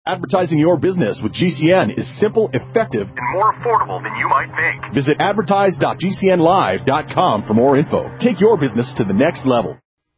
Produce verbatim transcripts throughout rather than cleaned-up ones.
Advertising your business with G C N is simple, effective, and more affordable than you might think. Visit advertise dot g c n live dot com for more info. Take your business to the next level.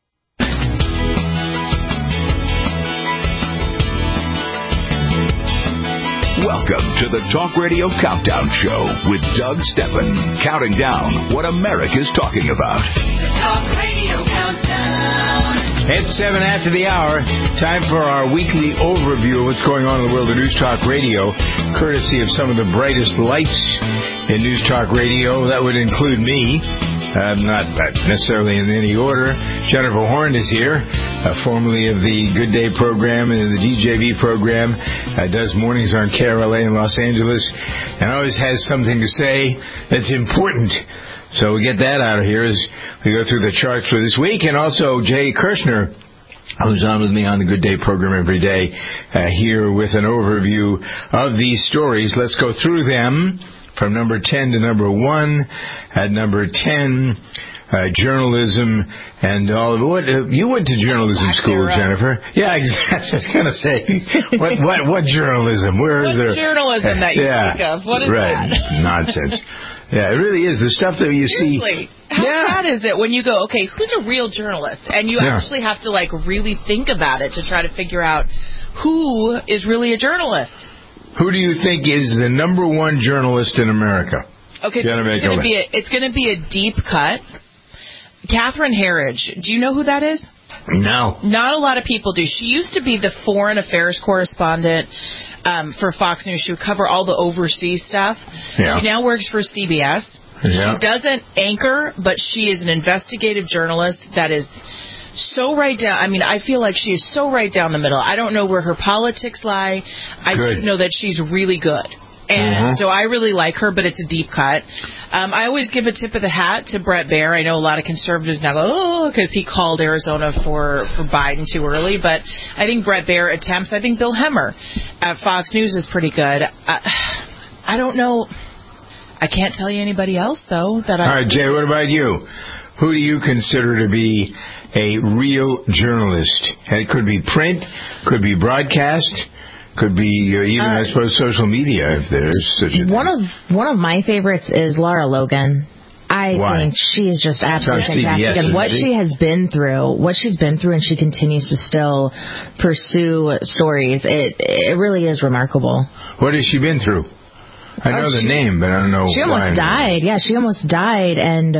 Welcome to the Talk Radio Countdown Show with Doug Steppen, counting down what America's talking about. The Talk Radio Countdown. It's seven after the hour. Time for our weekly overview of what's going on in the world of News Talk Radio, courtesy of some of the brightest lights in News Talk Radio. That would include me. Uh, not necessarily in any order. Jennifer Horn is here, uh, formerly of the Good Day program and the D J V program. Uh, does mornings on K R L A in Los Angeles, and always has something to say that's important. So we get that out of here as we go through the charts for this week. And also Jay Kirshner, who's on with me on the Good Day program every day, uh, here with an overview of these stories. Let's go through them from number ten to number one. At number ten, uh, journalism and all of it. What, uh, you went to journalism Black school, era. Jennifer. Yeah, exactly. I was going to say, what, what, what journalism? Where is What there? journalism that you yeah, speak of? What is right. that? Nonsense. Yeah, it really is. The stuff that you Seriously. see. How yeah. sad is it when you go, okay, who's a real journalist? And you Yeah. actually have to, like, really think about it to try to figure out who is really a journalist. Who do you think is the number one journalist in America? Okay, this is gonna be a, it's going to be a deep cut. Catherine Herridge. Do you know who that is? No. Not a lot of people do. She used to be the foreign affairs correspondent um, for Fox News. She would cover all the overseas stuff. Yeah. She now works for C B S. Yeah. She doesn't anchor, but she is an investigative journalist that is so right down. I mean, I feel like she is so right down the middle. I don't know where her politics lie. I Good. just know that she's really good. And Uh-huh. so I really like her, but it's a deep cut. Um, I always give a tip of the hat to Brett Baer. I know a lot of conservatives now go, oh, because he called Arizona for, for Biden too early. But I think Brett Baer attempts. I think Bill Hemmer at Fox News is pretty good. I, I don't know. I can't tell you anybody else, though. That I All right, Jay, what about you? Who do you consider to be a real journalist? It could be print, could be broadcast, could be uh, even, uh, I suppose, social media, if there's such a one thing. of one of my favorites is Laura Logan. I Why? think she's just absolutely It's on C B S, fantastic. And what isn't she has been through, what she's been through, and she continues to still pursue stories, it it really is remarkable. What has she been through? I know Oh, the she- name, but I don't know She why. almost died. Yeah, she almost died and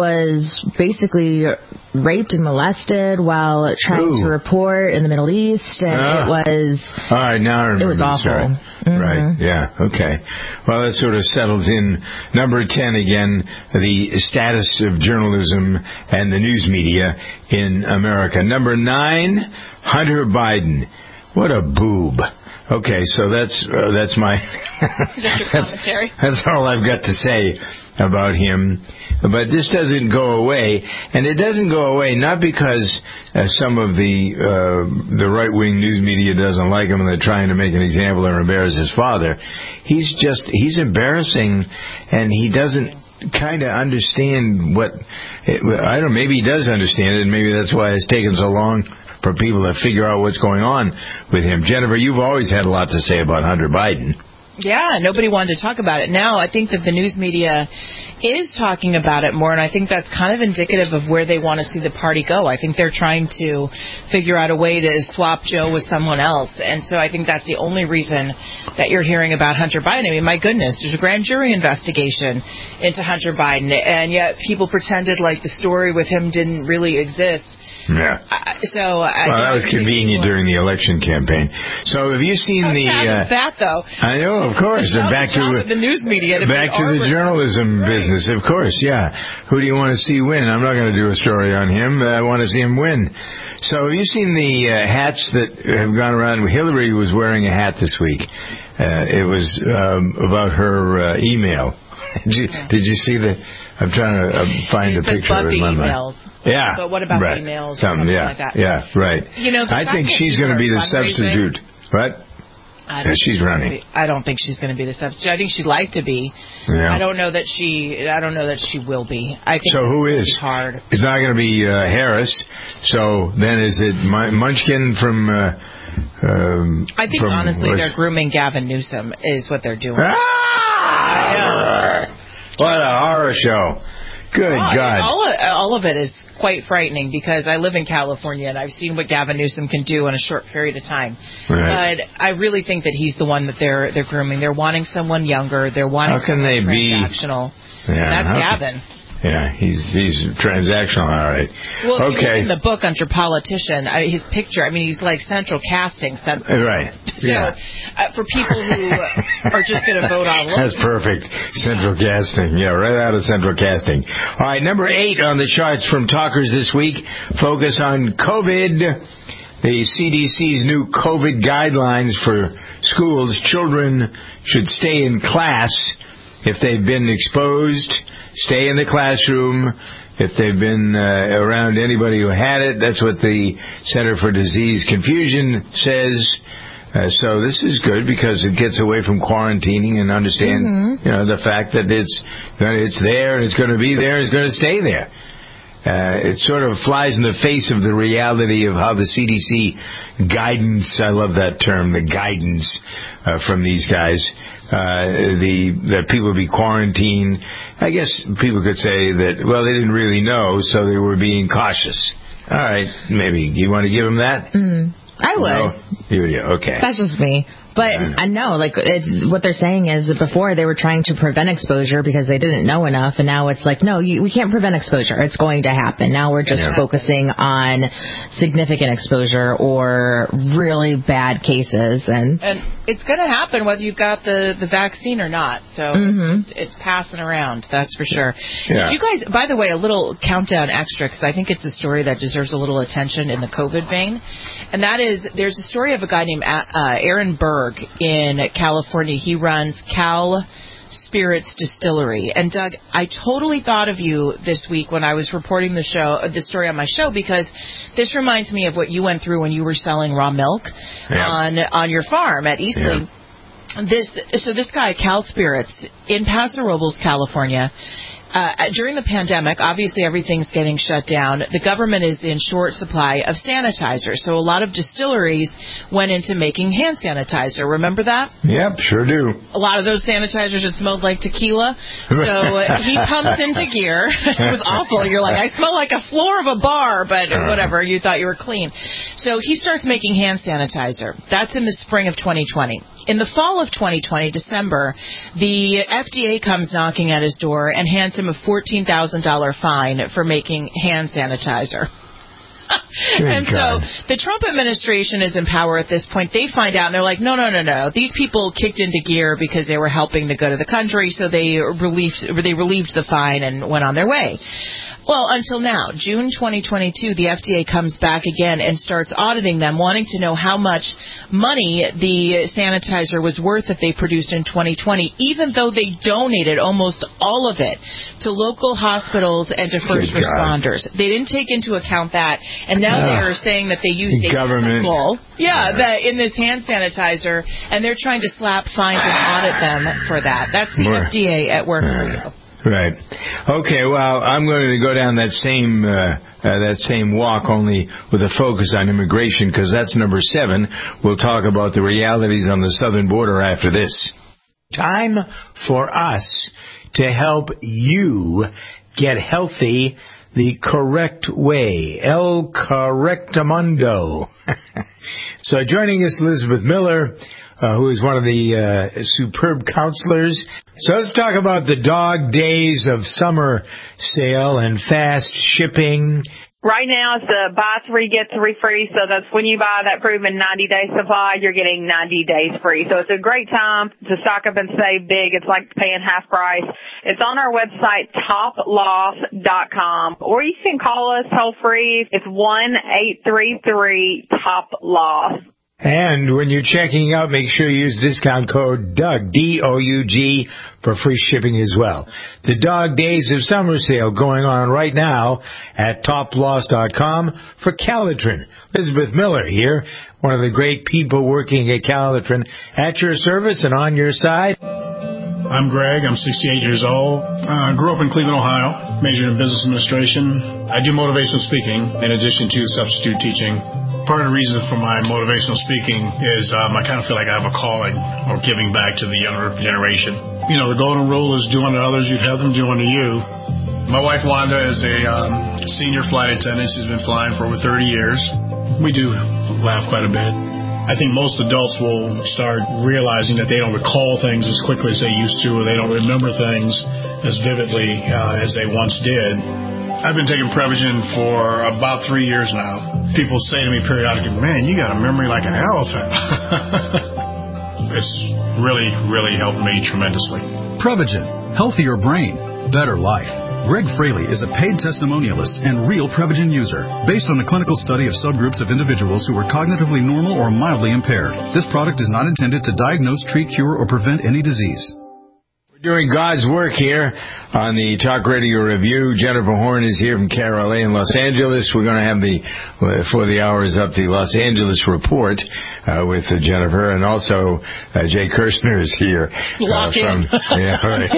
was basically raped and molested while trying Ooh. to report in the Middle East, and Ah. it was All right, now I remember it was the awful. story. Mhm. Right, yeah, okay. Well, that sort of settles in number ten again, the status of journalism and the news media in America. Number nine, Hunter Biden. What a boob. Okay, so that's uh, that's my Is that your commentary? that's, that's all I've got to say about him. But this doesn't go away, and it doesn't go away not because uh, some of the uh, the right wing news media doesn't like him and they're trying to make an example or embarrass his father. He's just he's embarrassing, and he doesn't kind of understand what it, I don't know. Maybe he does understand it, and maybe that's why it's taken so long for people to figure out what's going on with him. Jennifer, you've always had a lot to say about Hunter Biden. Yeah, nobody wanted to talk about it. Now I think that the news media is talking about it more, and I think that's kind of indicative of where they want to see the party go. I think they're trying to figure out a way to swap Joe with someone else, and so I think that's the only reason that you're hearing about Hunter Biden. I mean, my goodness, there's a grand jury investigation into Hunter Biden, and yet people pretended like the story with him didn't really exist. Yeah. Uh, so I Well, that was convenient during the election campaign. So have you seen How the... sad Uh, is that, though? I know, of course. And back to the news media. To back to the journalism business, of course. Yeah. Who do you want to see win? I'm not going to do a story on him. I want to see him win. So have you seen the uh, hats that have gone around? Hillary was wearing a hat this week. Uh, it was um, about her uh, email. did, you, did you see the? I'm trying to uh, find it a picture but of it in the my emails. mind. Yeah. But what about right. emails or something, something yeah. like that? Yeah, right. You know, the I fact think that she's people going to are be the fundraising- substitute. What? I Yeah, don't she's think running. Be, I don't think she's going to be the substitute. I think she'd like to be. Yeah. I don't know that she. I don't know that she will be. I think So who it's is? hard. It's not going to be uh, Harris. So then is it Mun- Munchkin from uh, Um, I think, from, honestly, was, they're grooming Gavin Newsom is what they're doing. Ah! I know. What a horror show. Good oh, God. All of, all of it is quite frightening because I live in California and I've seen what Gavin Newsom can do in a short period of time. Right. But I really think that he's the one that they're they're grooming. They're wanting someone younger. They're wanting How can someone they transactional. be? Yeah, That's how, Gavin. Yeah, he's he's transactional, all right. Well, if okay. you look in the book under politician, I, his picture, I mean, he's like central casting. Cent- right. So, yeah. uh, for people who are just going to vote on looks. That's perfect. Central casting. Yeah, right out of central casting. All right, number eight on the charts from Talkers this week. Focus on COVID. The C D C's new COVID guidelines for schools. Children should stay in class if they've been exposed. Stay in the classroom. If they've been uh, around anybody who had it, that's what the Center for Disease Confusion says. Uh, so this is good because it gets away from quarantining and understand, mm-hmm. you know, the fact that it's it's there and it's going to be there and it's going to stay there. Uh, it sort of flies in the face of the reality of how the C D C guidance, I love that term, the guidance uh, from these guys, uh, the that people be quarantined. I guess people could say that, well, they didn't really know, so they were being cautious. All right, maybe. Do you want to give them that? Mm, I would. No? You, yeah, okay. That's just me. But I know, like, it's, what they're saying is that before they were trying to prevent exposure because they didn't know enough, and now it's like, no, you, we can't prevent exposure. It's going to happen. Now we're just yeah. focusing on significant exposure or really bad cases. And, and it's going to happen whether you've got the, the vaccine or not. So mm-hmm. it's, it's passing around, that's for sure. Yeah. Did you guys, by the way, a little countdown extra, because I think it's a story that deserves a little attention in the COVID vein. And that is, there's a story of a guy named uh, Aaron Berg in California. He runs Cal Spirits Distillery. And Doug, I totally thought of you this week when I was reporting the show, the story on my show, because this reminds me of what you went through when you were selling raw milk yeah. on on your farm at Eastling. Yeah. This so this guy, Cal Spirits, in Paso Robles, California. Uh, during the pandemic, obviously everything's getting shut down. The government is in short supply of sanitizer. So a lot of distilleries went into making hand sanitizer. Remember that? Yep, sure do. A lot of those sanitizers had smelled like tequila. So uh, he pumps into gear. It was awful. You're like, I smell like a floor of a bar, but whatever. You thought you were clean. So he starts making hand sanitizer. That's in the spring of twenty twenty. In the fall of twenty twenty, December, the F D A comes knocking at his door and hands him a fourteen thousand dollars fine for making hand sanitizer. And God. so the Trump administration is in power at this point. They find out and they're like, no, no, no, no. These people kicked into gear because they were helping the good of the country, so they relieved, they relieved the fine and went on their way. Well, until now, June twenty twenty-two, the F D A comes back again and starts auditing them, wanting to know how much money the sanitizer was worth that they produced in twenty twenty, even though they donated almost all of it to local hospitals and to first Good responders. God. They didn't take into account that, and now uh, they're saying that they used a government. chemical, yeah, that in this hand sanitizer, and they're trying to slap fines and audit them for that. That's the More. F D A at work uh. for you. Right. Okay, well, I'm going to go down that same uh, uh, that same walk, only with a focus on immigration, because that's number seven. We'll talk about the realities on the southern border after this. Time for us to help you get healthy the correct way. El Correctamundo. So joining us, Elizabeth Miller, Uh, who is one of the uh, superb counselors. So let's talk about the Dog Days of Summer sale and fast shipping. Right now it's the buy three, get three free. So that's when you buy that proven ninety-day supply, you're getting ninety days free. So it's a great time to stock up and save big. It's like paying half price. It's on our website, top loss dot com, or you can call us toll free. It's one eight three three top loss. And when you're checking out, make sure you use discount code DOUG, D O U G, for free shipping as well. The Dog Days of Summer sale going on right now at top loss dot com for Calitrin. Elizabeth Miller here, one of the great people working at Calitrin, at your service and on your side. I'm Greg. I'm sixty-eight years old. I uh, grew up in Cleveland, Ohio, majored in business administration. I do motivational speaking in addition to substitute teaching. part of the reason for my motivational speaking is um, I kind of feel like I have a calling or giving back to the younger generation. You know, the golden rule is do unto others, you'd have them do unto you. My wife Wanda is a um, senior flight attendant. She's been flying for over thirty years. We do laugh quite a bit. I think most adults will start realizing that they don't recall things as quickly as they used to, or they don't remember things as vividly uh, as they once did. I've been taking Prevagen for about three years now. People say to me periodically, man, you got a memory like an elephant. It's really, really helped me tremendously. Prevagen. Healthier brain. Better life. Greg Fraley is a paid testimonialist and real Prevagen user. Based on a clinical study of subgroups of individuals who were cognitively normal or mildly impaired. This product is not intended to diagnose, treat, cure, or prevent any disease. Doing God's work here on the Talk Radio Review. Jennifer Horn is here from K R L A in Los Angeles. We're going to have the, before the hour is up, the Los Angeles Report uh, with uh, Jennifer, and also uh, Jay Kirshner is here. Lock uh, from, in. Yeah, right.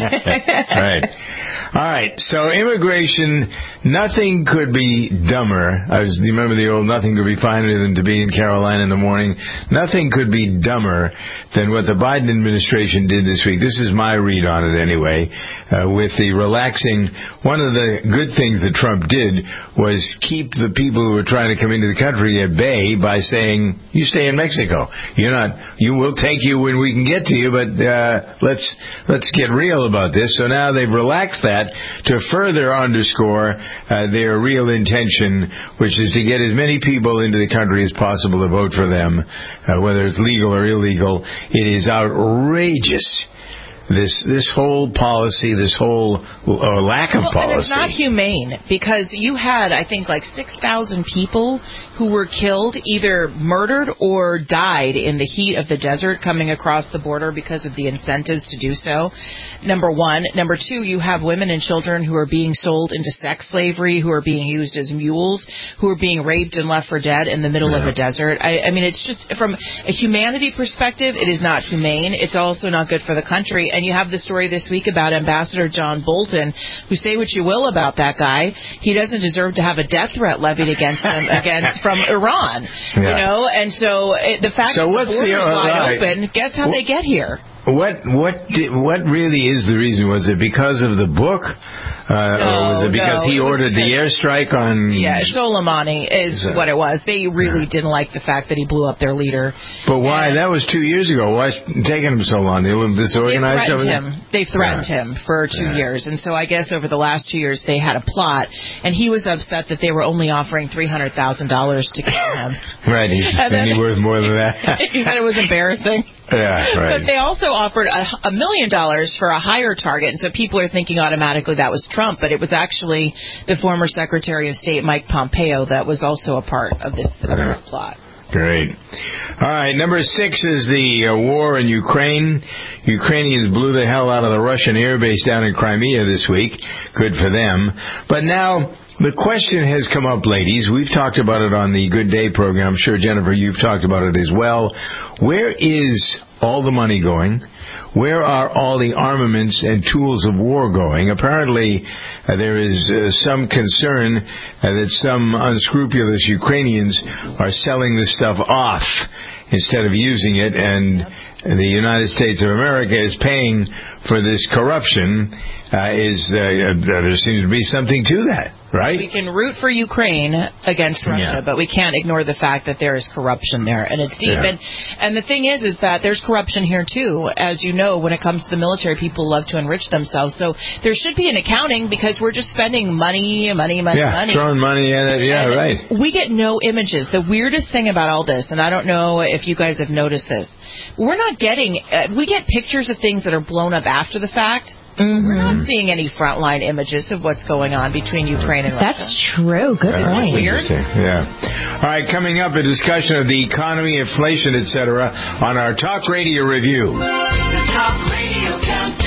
Right. All right. So immigration, nothing could be dumber. I was, you remember the old nothing could be finer than to be in Carolina in the morning? Nothing could be dumber than what the Biden administration did this week. This is my read on it anyway, uh, with the relaxing. One of the good things that Trump did was keep the people who were trying to come into the country at bay by saying, you stay in Mexico. You're not, you will take you when we can get to you, but uh, let's let's get real about this. So now they've relaxed that to further underscore uh, their real intention, which is to get as many people into the country as possible to vote for them, uh, whether it's legal or illegal. It is outrageous. This this whole policy, this whole or lack of well, policy. And it's not humane, because you had, I think, like six thousand people who were killed, either murdered or died in the heat of the desert coming across the border because of the incentives to do so, number one. Number two, you have women and children who are being sold into sex slavery, who are being used as mules, who are being raped and left for dead in the middle yeah. of a desert. I, I mean, it's just, from a humanity perspective, it is not humane. It's also not good for the country. And you have the story this week about Ambassador John Bolton, who, say what you will about that guy, he doesn't deserve to have a death threat levied against him against from Iran. Yeah. You know, and so it, the fact so that the border's the, uh, wide right. open, guess how well, they get here? What what did, what really is the reason? Was it because of the book? Uh, no, or was it because no, he it ordered because, the airstrike on... Yeah, Soleimani is so, what it was. They really yeah. didn't like the fact that he blew up their leader. But why? And that was two years ago. Why is it taking him so long? They were disorganized over him. They threatened yeah. him for two yeah. years. And so I guess over the last two years they had a plot. And he was upset that they were only offering three hundred thousand dollars to kill him. Right. He's he worth more than that. He said it was embarrassing. Yeah, right. But they also offered a, a million dollars for a higher target, and so people are thinking automatically that was Trump, but it was actually the former Secretary of State Mike Pompeo that was also a part of this, of this plot. Great. All right, number six is the uh, war in Ukraine. Ukrainians blew the hell out of the Russian airbase down in Crimea this week. Good for them. But now the question has come up, ladies. We've talked about it on the Good Day program. I'm sure, Jennifer, you've talked about it as well. Where is all the money going? Where are all the armaments and tools of war going? Apparently, uh, there is uh, some concern uh, that some unscrupulous Ukrainians are selling this stuff off instead of using it, and the United States of America is paying for this corruption. Uh, is uh, uh, there seems to be something to that, right? We can root for Ukraine against Russia, yeah. but we can't ignore the fact that there is corruption there, and it's deep. Yeah. And, and the thing is, is that there's corruption here too. As you know, when it comes to the military, people love to enrich themselves. So there should be an accounting, because we're just spending money, money, money, yeah, money. throwing money at it. Yeah, and right. We get no images. The weirdest thing about all this, and I don't know if you guys have noticed this, we're not getting. Uh, we get pictures of things that are blown up after the fact. Mm-hmm. We're not seeing any frontline images of what's going on between Ukraine and Russia. That's true. Good Isn't point. that weird? Yeah. All right, coming up, a discussion of the economy, inflation, et cetera on our Talk Radio Review. The Talk Radio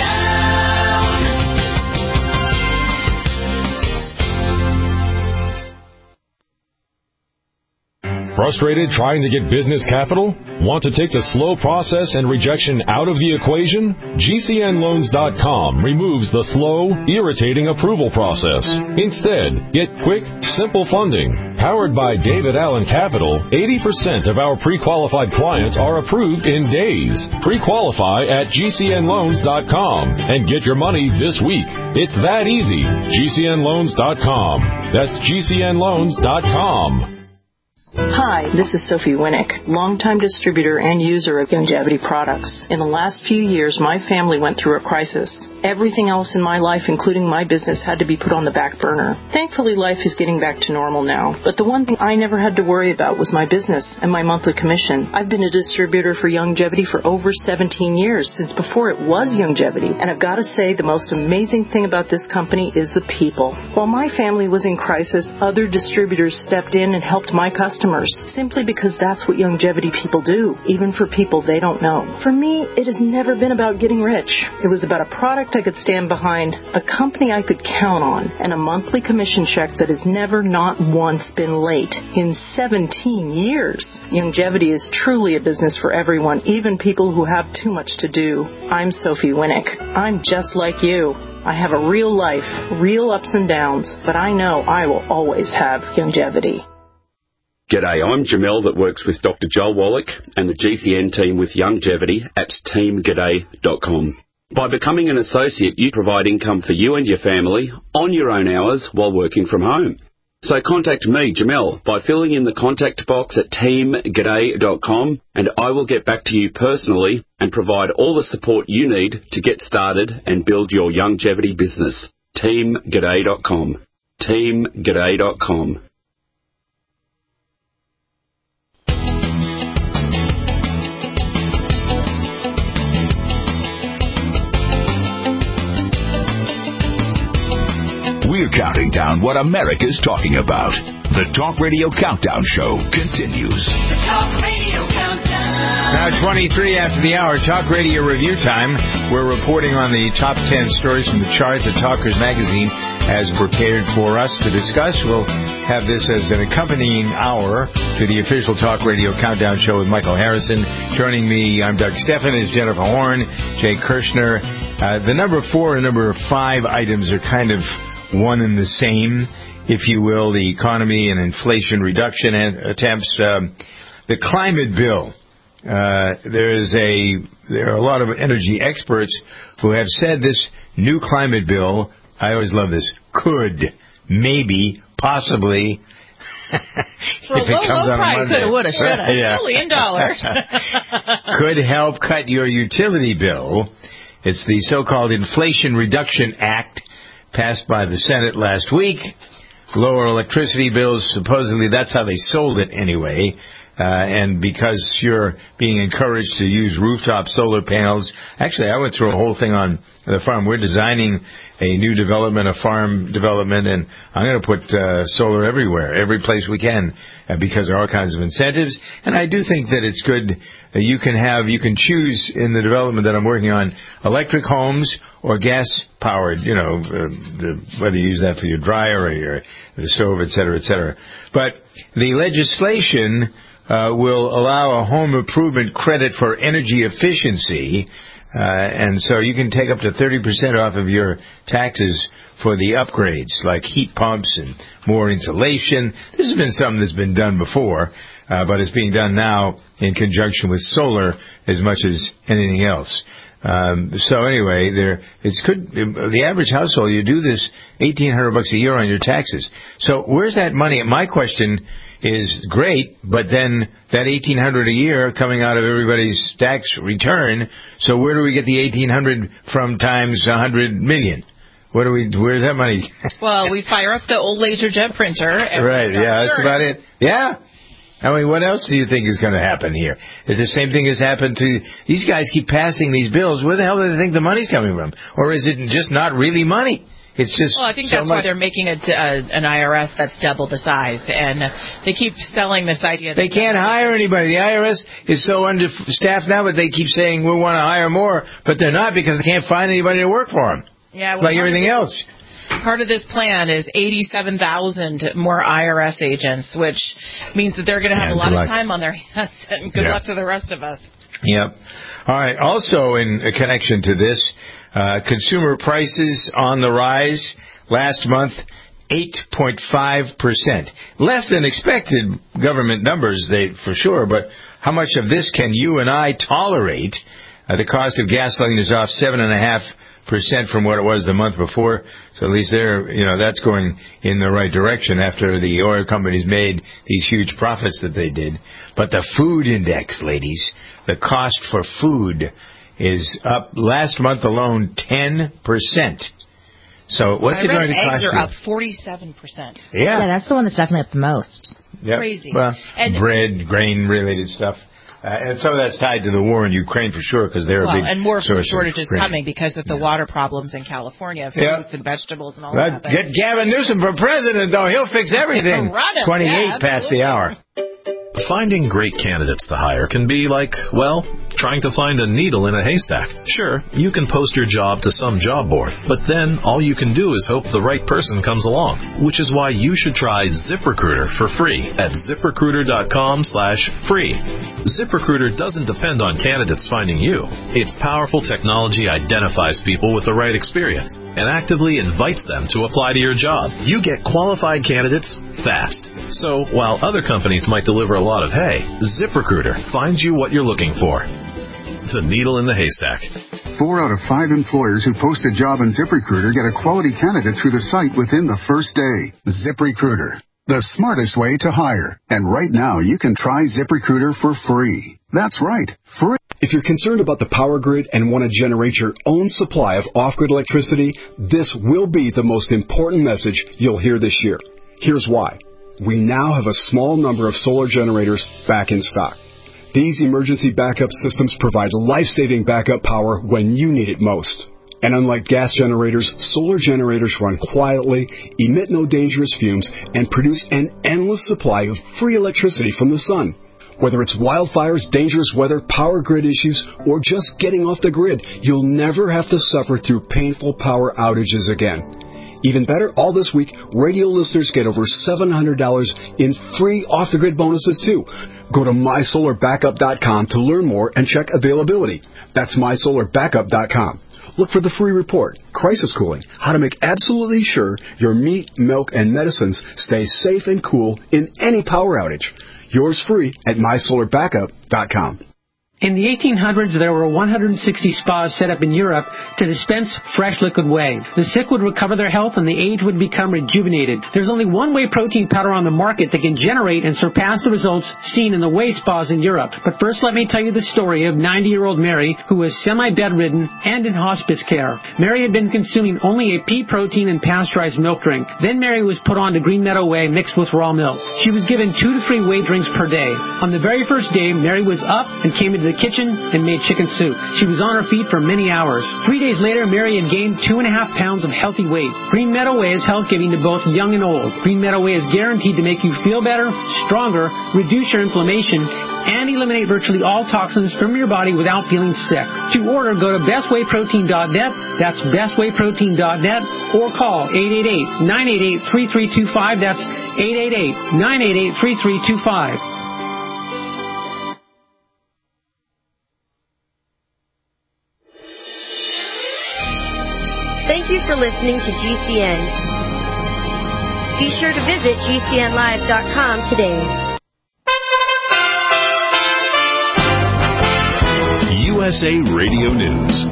Countdown. Frustrated trying to get business capital? Want to take the slow process and rejection out of the equation? G C N loans dot com removes the slow, irritating approval process. Instead, get quick, simple funding. Powered by David Allen Capital, eighty percent of our pre-qualified clients are approved in days. Pre-qualify at G C N loans dot com and get your money this week. It's that easy. G C N loans dot com. That's G C N loans dot com. Hi, this is Sophie Winnick, longtime distributor and user of Youngevity products. In the last few years, my family went through a crisis. Everything else in my life, including my business, had to be put on the back burner. Thankfully, life is getting back to normal now. But the one thing I never had to worry about was my business and my monthly commission. I've been a distributor for Youngevity for over seventeen years, since before it was Youngevity. And I've got to say, the most amazing thing about this company is the people. While my family was in crisis, other distributors stepped in and helped my customers, simply because that's what Youngevity people do, even for people they don't know. For me, it has never been about getting rich. It was about a product I could stand behind, a company I could count on, and a monthly commission check that has never, not once, been late in seventeen years. Youngevity is truly a business for everyone, even people who have too much to do. I'm Sophie Winnick. I'm just like you. I have a real life, real ups and downs, but I know I will always have Youngevity. G'day, I'm Jamel that works with Doctor Joel Wallach and the G C N team with Youngevity at team g'day dot com. By becoming an associate, you provide income for you and your family on your own hours while working from home. So contact me, Jamel, by filling in the contact box at team g'day dot com, and I will get back to you personally and provide all the support you need to get started and build your Youngevity business. team g'day dot com. team g'day dot com. We're counting down what America's talking about. The Talk Radio Countdown Show continues. The Talk Radio Countdown. Now twenty-three after the hour, Talk Radio Review Time. We're reporting on the top ten stories from the chart that Talkers Magazine has prepared for us to discuss. We'll have this as an accompanying hour to the official Talk Radio Countdown Show with Michael Harrison. Joining me, I'm Doug Stephan, is Jennifer Horn, Jay Kirshner. Uh, the number four and number five items are kind of one and the same, if you will, the economy and inflation reduction attempts. Um, the climate bill. Uh, there is a there are a lot of energy experts who have said this new climate bill, I always love this, could, maybe, possibly, For a if it low, comes low on price, a Monday, coulda, woulda, shoulda, yeah. million dollars. could help cut your utility bill. It's the so-called Inflation Reduction Act, passed by the Senate last week. Lower electricity bills, supposedly that's how they sold it anyway. Uh, and because you're being encouraged to use rooftop solar panels. Actually, I went through a whole thing on the farm. We're designing a new development, a farm development, and I'm going to put uh, solar everywhere, every place we can, uh, because there are all kinds of incentives. And I do think that it's good that you can have, you can choose in the development that I'm working on, electric homes or gas-powered, you know, uh, the, whether you use that for your dryer or your the stove, et cetera, et cetera. But the legislation Uh, will allow a home improvement credit for energy efficiency, uh, and so you can take up to thirty percent off of your taxes for the upgrades, like heat pumps and more insulation. This has been something that's been done before, uh, but it's being done now in conjunction with solar as much as anything else. Um, so anyway, there it's good. The average household, you do this eighteen hundred bucks a year on your taxes. So where's that money? My question is great, but then that eighteen hundred a year coming out of everybody's tax return. So where do we get the eighteen hundred from times a hundred million? What do we? Where's that money? Well, we fire up the old laser jet printer. And right. Yeah, that's about it. Yeah. I mean, what else do you think is going to happen here? Is the same thing has happened to these guys? Keep passing these bills. Where the hell do they think the money's coming from? Or is it just not really money? It's just well, I think so that's much. why they're making a, uh, an I R S that's double the size, and they keep selling this idea. That they can't hire anybody. The I R S is so understaffed now, but they keep saying we want to hire more, but they're not because they can't find anybody to work for them. Yeah, it's like everything else. part of this plan is eighty-seven thousand more I R S agents, which means that they're going to have yeah, a lot luck. of time on their hands. And good yeah. luck to the rest of us. Yep. All right. Also, in a connection to this, uh, consumer prices on the rise last month. eight point five percent. Less than expected government numbers, they for sure, but how much of this can you and I tolerate? Uh, the cost of gasoline is off seven point five percent from what it was the month before, so at least there, you know, that's going in the right direction after the oil companies made these huge profits that they did. But the food index, ladies, the cost for food is up last month alone ten percent. So what's I it read going to cost eggs are you? up forty-seven percent. Yeah. Yeah, that's the one that's definitely up the most. Yep. Crazy. Well, and bread, grain-related stuff. Uh, and some of that's tied to the war in Ukraine for sure, because they're well, a big and more source shortages of grain. coming because of the yeah. water problems in California, fruits yep. and vegetables and all but that. Get Gavin Newsom for president, though. He'll fix everything. Run him, twenty-eight yeah, past the hour. Finding great candidates to hire can be like, well, trying to find a needle in a haystack. Sure, you can post your job to some job board, but then all you can do is hope the right person comes along, which is why you should try ZipRecruiter for free at ZipRecruiter.com slash free. ZipRecruiter doesn't depend on candidates finding you. Its powerful technology identifies people with the right experience and actively invites them to apply to your job. You get qualified candidates fast. So while other companies might deliver a lot of hay, ZipRecruiter finds you what you're looking for. The needle in the haystack. Four out of five employers who post a job on ZipRecruiter get a quality candidate through the site within the first day. ZipRecruiter, the smartest way to hire. And right now, you can try ZipRecruiter for free. That's right, free. If you're concerned about the power grid and want to generate your own supply of off-grid electricity, this will be the most important message you'll hear this year. Here's why. We now have a small number of solar generators back in stock. These emergency backup systems provide life-saving backup power when you need it most. And unlike gas generators, solar generators run quietly, emit no dangerous fumes, and produce an endless supply of free electricity from the sun. Whether it's wildfires, dangerous weather, power grid issues, or just getting off the grid, you'll never have to suffer through painful power outages again. Even better, all this week, radio listeners get over seven hundred dollars in free off-the-grid bonuses, too. Go to my solar backup dot com to learn more and check availability. That's my solar backup dot com. Look for the free report, Crisis Cooling, how to make absolutely sure your meat, milk, and medicines stay safe and cool in any power outage. Yours free at my solar backup dot com. In the eighteen hundreds, there were one hundred sixty spas set up in Europe to dispense fresh liquid whey. The sick would recover their health and the aged would become rejuvenated. There's only one whey protein powder on the market that can generate and surpass the results seen in the whey spas in Europe. But first, let me tell you the story of ninety-year-old Mary, who was semi-bedridden and in hospice care. Mary had been consuming only a pea protein and pasteurized milk drink. Then Mary was put on to Green Meadow Whey mixed with raw milk. She was given two to three whey drinks per day. On the very first day, Mary was up and came into the kitchen and made chicken soup. She was on her feet for many hours. Three days later, Mary had gained two and a half pounds of healthy weight. Green Meadow Whey is health-giving to both young and old. Green Meadow Whey is guaranteed to make you feel better, stronger, reduce your inflammation, and eliminate virtually all toxins from your body without feeling sick. To order, go to best whey protein dot net. That's best whey protein dot net, or call eight eight eight, nine eight eight, three three two five. That's eight eight eight, nine eight eight, three three two five. Thank you for listening to G C N. Be sure to visit G C N live dot com today. U S A Radio News.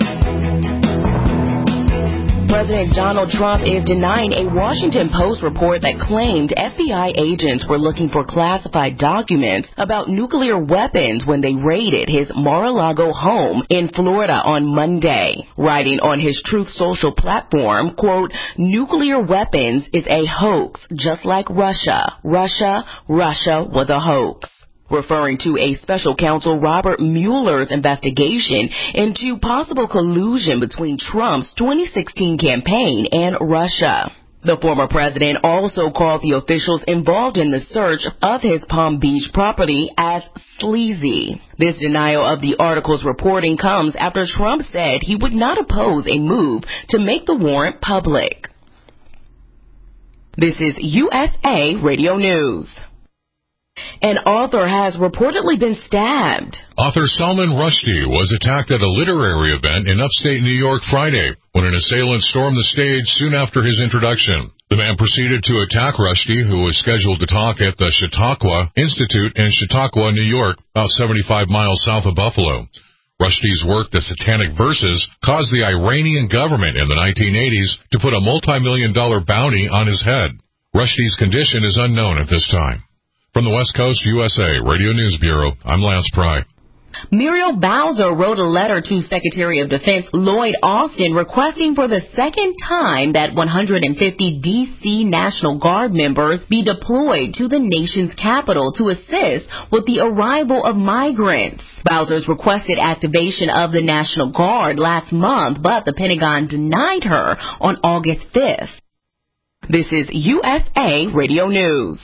President Donald Trump is denying a Washington Post report that claimed F B I agents were looking for classified documents about nuclear weapons when they raided his Mar-a-Lago home in Florida on Monday. Writing on his Truth Social platform, quote, "Nuclear weapons is a hoax, just like Russia. Russia, Russia was a hoax." Referring to a special counsel Robert Mueller's investigation into possible collusion between Trump's twenty sixteen campaign and Russia. The former president also called the officials involved in the search of his Palm Beach property as sleazy. This denial of the article's reporting comes after Trump said he would not oppose a move to make the warrant public. This is U S A Radio News. An author has reportedly been stabbed. Author Salman Rushdie was attacked at a literary event in upstate New York Friday when an assailant stormed the stage soon after his introduction. The man proceeded to attack Rushdie, who was scheduled to talk at the Chautauqua Institute in Chautauqua, New York, about seventy-five miles south of Buffalo. Rushdie's work, The Satanic Verses, caused the Iranian government in the nineteen eighties to put a multi-million dollar bounty on his head. Rushdie's condition is unknown at this time. From the West Coast U S A Radio News Bureau, I'm Lance Pry. Muriel Bowser wrote a letter to Secretary of Defense Lloyd Austin requesting for the second time that one hundred fifty D C National Guard members be deployed to the nation's capital to assist with the arrival of migrants. Bowser's requested activation of the National Guard last month, but the Pentagon denied her on August fifth. This is U S A Radio News.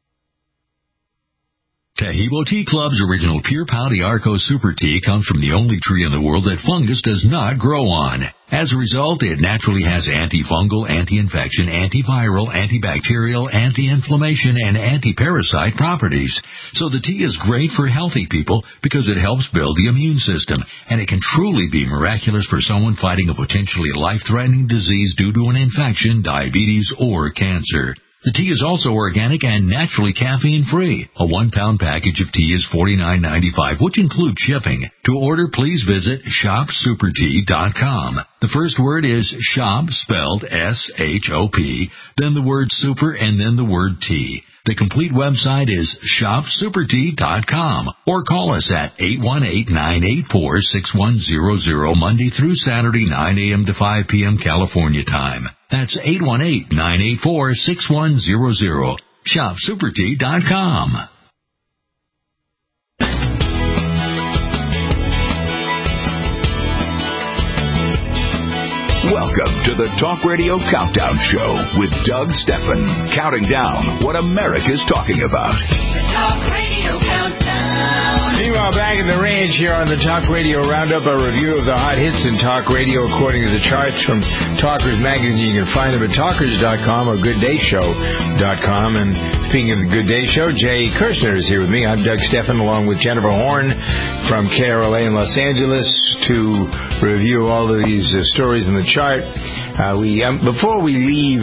Taheebo Tea Club's original Pure Pau d'Arco Super Tea comes from the only tree in the world that fungus does not grow on. As a result, it naturally has antifungal, anti-infection, antiviral, antibacterial, anti-inflammation, and anti-parasite properties. So the tea is great for healthy people because it helps build the immune system, and it can truly be miraculous for someone fighting a potentially life-threatening disease due to an infection, diabetes, or cancer. The tea is also organic and naturally caffeine-free. A one-pound package of tea is forty-nine ninety-five, which includes shipping. To order, please visit shop super tea dot com. The first word is shop, spelled S H O P, then the word super, and then the word tea. The complete website is shop super tea dot com, or call us at eight one eight, nine eight four, six one zero zero Monday through Saturday, nine a.m. to five p.m. California time. That's eight one eight, nine eight four, six one zero zero. shop super tea dot com. Welcome to the Talk Radio Countdown Show with Doug Stephan, counting down what America's talking about. The Talk Radio Countdown. Meanwhile, back in the range here on the Talk Radio Roundup, a review of the hot hits in talk radio according to the charts from Talkers Magazine. You can find them at talkers dot com or good day show dot com. And speaking of the Good Day Show, Jay Kirshner is here with me. I'm Doug Stephan, along with Jennifer Horn from K R L A in Los Angeles, to review all of these uh, stories in the chart. Uh, we um, before we leave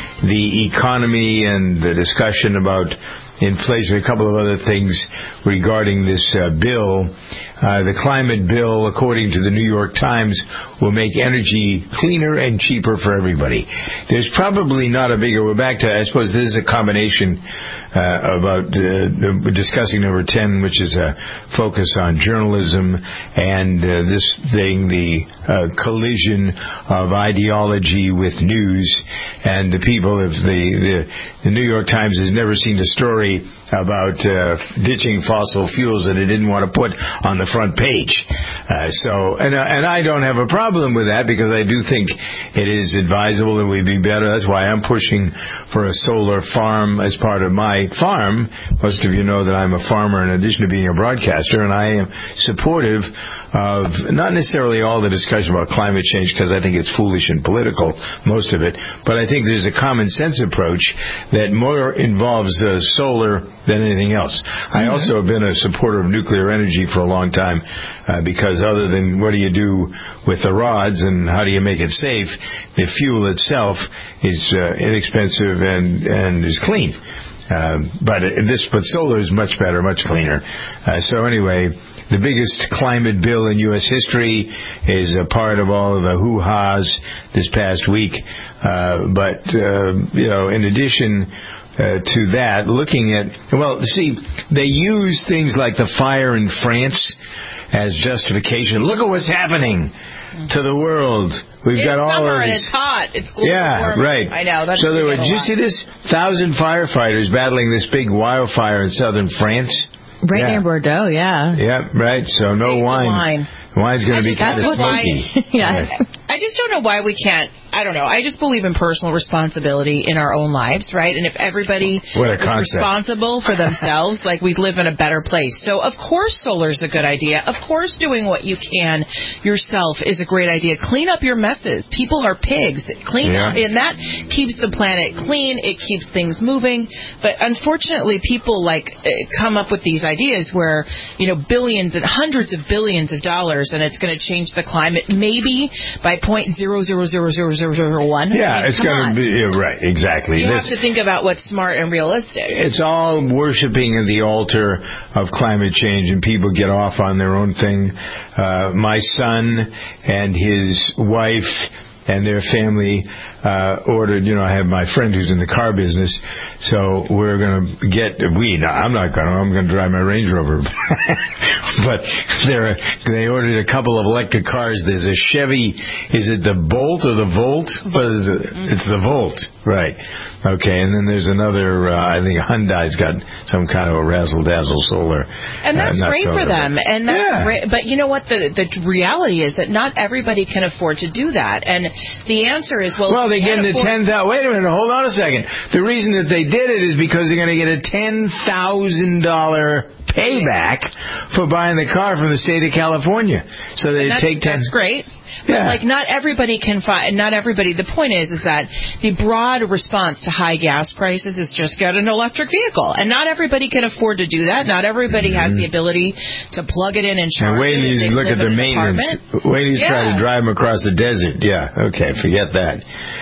the economy and the discussion about inflation, a couple of other things regarding this uh, bill. Uh, the climate bill, according to the New York Times, will make energy cleaner and cheaper for everybody. There's probably not a bigger... We're back to, I suppose this is a combination uh, about uh, the, discussing number ten, which is a focus on journalism, and uh, this thing, the uh, collision of ideology with news. And the people of the, the, the New York Times has never seen a story about uh, ditching fossil fuels that it didn't want to put on the front page. Uh, so, and, uh, and I don't have a problem with that, because I do think it is advisable and would be better. That's why I'm pushing for a solar farm as part of my farm. Most of you know that I'm a farmer in addition to being a broadcaster, and I am supportive of not necessarily all the discussion about climate change, because I think it's foolish and political, most of it, but I think there's a common sense approach that more involves uh, solar than anything else. I also have been a supporter of nuclear energy for a long time, uh, because other than what do you do with the rods and how do you make it safe, the fuel itself is uh, inexpensive and, and is clean. Uh, but this, but solar is much better, much cleaner. Uh, so anyway, the biggest climate bill in U S history is a part of all of the hoo-has this past week. Uh, but, uh, you know, in addition uh, to that, looking at, well, see, they use things like the fire in France as justification. Look at what's happening to the world. We've it's got all summer of and this. it's hot. It's global Yeah, warming. right. I know. That's so there were. a Did you lot. see this? Thousand firefighters battling this big wildfire in southern France. Right yeah. near Bordeaux, yeah. Yeah, right. So no wine. wine. Wine's going to be kind of That's why- smoky. yeah. I just don't know why we can't I don't know. I just believe in personal responsibility in our own lives, right? And if everybody what a is concept. responsible for themselves, like we'd live in a better place. So, of course, solar's a good idea. Of course, doing what you can yourself is a great idea. Clean up your messes. People are pigs. Clean Yeah. up, and that keeps the planet clean. It keeps things moving. But unfortunately, people like uh, come up with these ideas where, you know, billions and hundreds of billions of dollars, and it's going to change the climate maybe by point zero zero zero zero zero zero one. Yeah, I mean, it's come going to on. be yeah, right. Exactly. You This- have to think about what's smart and realistic. It's all worshiping at the altar of climate change, and people get off on their own thing. Uh, my son and his wife and their family uh, ordered, you know, I have my friend who's in the car business, so we're going to get, we, no, I'm not going to, I'm going to drive my Range Rover. But they're, they ordered a couple of electric cars. There's a Chevy, is it the Bolt or the Volt? What is it? It's the Volt, right. Okay, and then there's another, uh, I think Hyundai's got some kind of a razzle-dazzle solar. And that's uh, not great solar, for them. but- And that's yeah. great. But you know what? The the reality is that not everybody can afford to do that. And the answer is, well, Well, if they're you can't getting a afford- ten thousand. Wait a minute, hold on a second. The reason that they did it is because they're going to get a ten thousand dollar payback for buying the car from the state of California. So they And that's, take ten. That's great. But Yeah. like not everybody can find. Not everybody. The point is, is that the broad response to high gas prices is just get an electric vehicle, and not everybody can afford to do that. Not everybody has the ability to plug it in and charge And wait it. till if you they look live at the in an maintenance. apartment. Wait till you try Yeah. to drive them across the desert. Yeah, okay, forget that.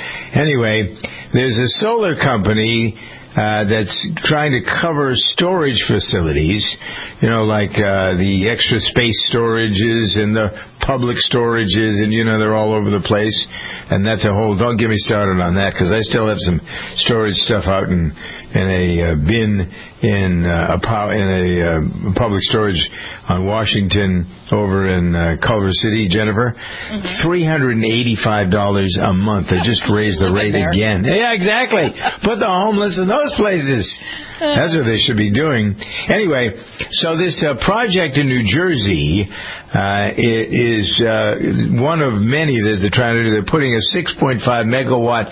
Anyway, there's a solar company uh, that's trying to cover storage facilities, you know, like uh, the extra space storages and the public storages, and, you know, they're all over the place. And that's a whole, don't get me started on that, because I still have some storage stuff out in, in a uh, bin in uh, a pow- in a uh, public storage on Washington over in uh, Culver City, Jennifer. Mm-hmm. three hundred eighty-five dollars a month. They just raised the rate there. again. Yeah, exactly. Put the homeless in those places. That's what they should be doing. Anyway, so this uh, project in New Jersey uh, is uh, one of many that they're trying to do. They're putting a six point five megawatt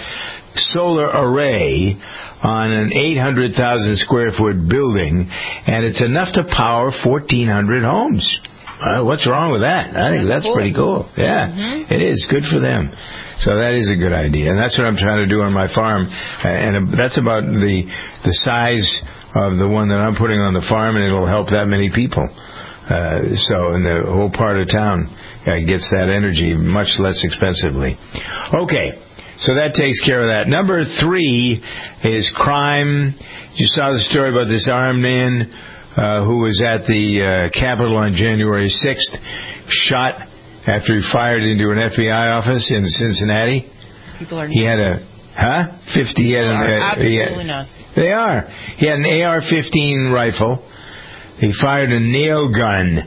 solar array on an eight hundred thousand square foot building, and it's enough to power fourteen hundred homes. Uh, what's wrong with that? I think that's, That's cool. pretty cool. Yeah, Mm-hmm. it is good for them. So that is a good idea, and that's what I'm trying to do on my farm. Uh, and that's about the the size of the one that I'm putting on the farm, and it'll help that many people. Uh, so, in the whole part of town uh, gets that energy much less expensively. Okay. So that takes care of that. Number three is crime. You saw the story about this armed man uh, who was at the uh, Capitol on January sixth, shot after he fired into an F B I office in Cincinnati. People are. He had a, huh? fifty. He had People an, are uh, he absolutely had, nuts. They are. He had an A R fifteen rifle. He fired a nail gun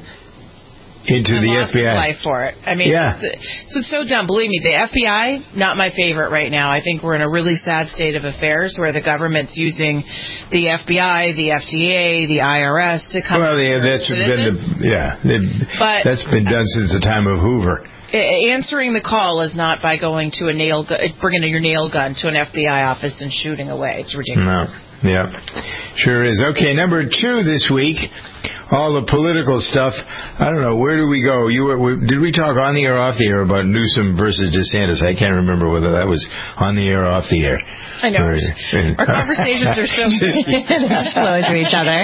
into And the lots F B I. of life for it. I mean, Yeah. it's, it's so dumb. Believe me, the F B I, not my favorite right now. I think we're in a really sad state of affairs where the government's using the F B I, the F D A, the I R S to come. Well, yeah, after that's been citizens. the, yeah, it, But- that's been done since the time of Hoover. A- Answering the call is not by going to a nail, gu- bringing your nail gun to an F B I office and shooting away. It's ridiculous. No, yeah, sure is. Okay, number two this week, all the political stuff. I don't know, where do we go? You were, we, did we talk on the air, or off the air about Newsom versus DeSantis? I can't remember whether that was on the air or off the air. I know. Or- Our conversations are so Just flow to each other.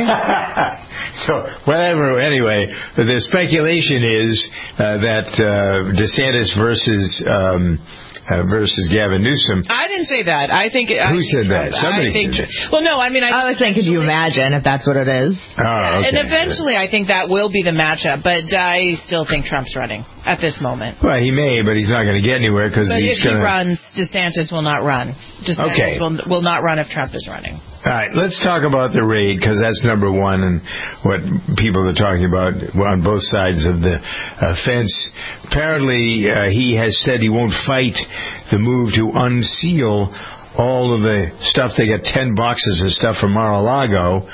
So, whatever, anyway, the speculation is uh, that uh, DeSantis versus um, uh, versus Gavin Newsom. I didn't say that. I think. I Who think said Trump, that? Somebody I think, said that. Well, no, I mean, I, I was saying, could you imagine if that's what it is? Oh, okay. And eventually, I think that will be the matchup. But I still think Trump's running at this moment. Well, he may, but he's not going to get anywhere because But he's if he going to. runs, DeSantis will not run. DeSantis Okay. will, will not run if Trump is running. All right, let's talk about the raid, because that's number one and what people are talking about on both sides of the uh, fence. Apparently, uh, he has said he won't fight the move to unseal all of the stuff. They got ten boxes of stuff from Mar-a-Lago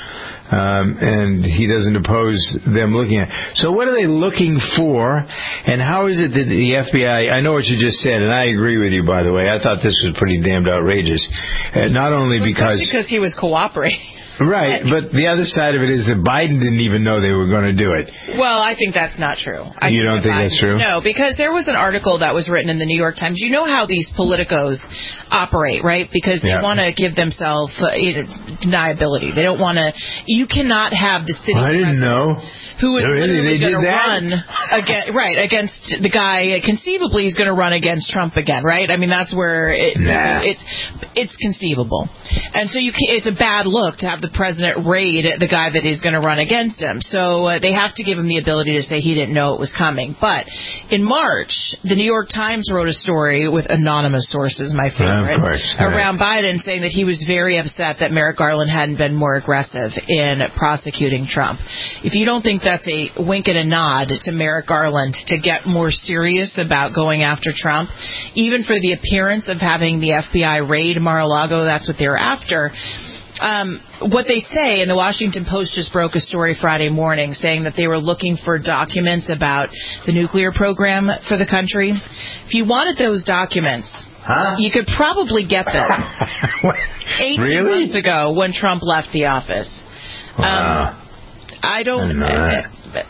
Um, and he doesn't oppose them looking at it. So what are they looking for, and how is it that the F B I, I know what you just said, and I agree with you, by the way. I thought this was pretty damned outrageous. Uh, not only well, because... because he was cooperating. Right, but the other side of it is that Biden didn't even know they were going to do it. Well, I think that's not true. I you don't think Biden, that's true? No, because there was an article that was written in the New York Times. You know how these politicos operate, right? Because they yeah. want to give themselves uh, you know, deniability. They don't want to... You cannot have the city... I didn't know. Who is no, really, literally going to run that? against, right, against the guy, conceivably he's going to run against Trump again, right? I mean, that's where it, nah. it's it's conceivable. And so you can, it's a bad look to have the president raid the guy that he's going to run against him. So uh, they have to give him the ability to say he didn't know it was coming. But in March, the New York Times wrote a story with anonymous sources, my favorite, of course, around right. Biden, saying that he was very upset that Merrick Garland hadn't been more aggressive in prosecuting Trump. If you don't think that's a wink and a nod to Merrick Garland to get more serious about going after Trump, even for the appearance of having the F B I raid Mar-a-Lago, that's what they're after. Um, what they say, and the Washington Post just broke a story Friday morning saying that they were looking for documents about the nuclear program for the country. If you wanted those documents, huh? you could probably get them eighteen really? months ago when Trump left the office. Wow. Um, I don't... I,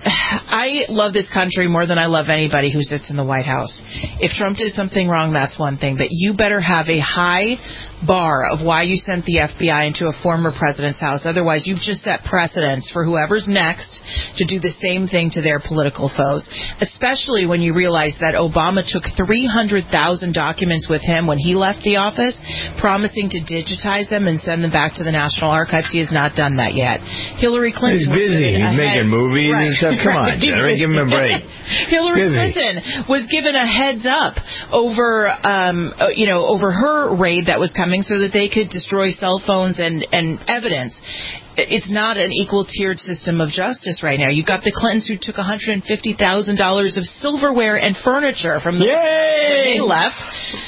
I love this country more than I love anybody who sits in the White House. If Trump did something wrong, that's one thing. But you better have a high bar of why you sent the F B I into a former president's house. Otherwise, you've just set precedents for whoever's next to do the same thing to their political foes, especially when you realize that Obama took three hundred thousand documents with him when he left the office, promising to digitize them and send them back to the National Archives. He has not done that yet. Hillary Clinton... He's busy. He's making movies right. and stuff. Come on, Jerry, give him a break. Hillary Clinton was given a heads up over, um, uh, you know, over her raid that was coming, so that they could destroy cell phones and, and evidence. It's not an equal-tiered system of justice right now. You've got the Clintons who took one hundred fifty thousand dollars of silverware and furniture from the Yay! they left.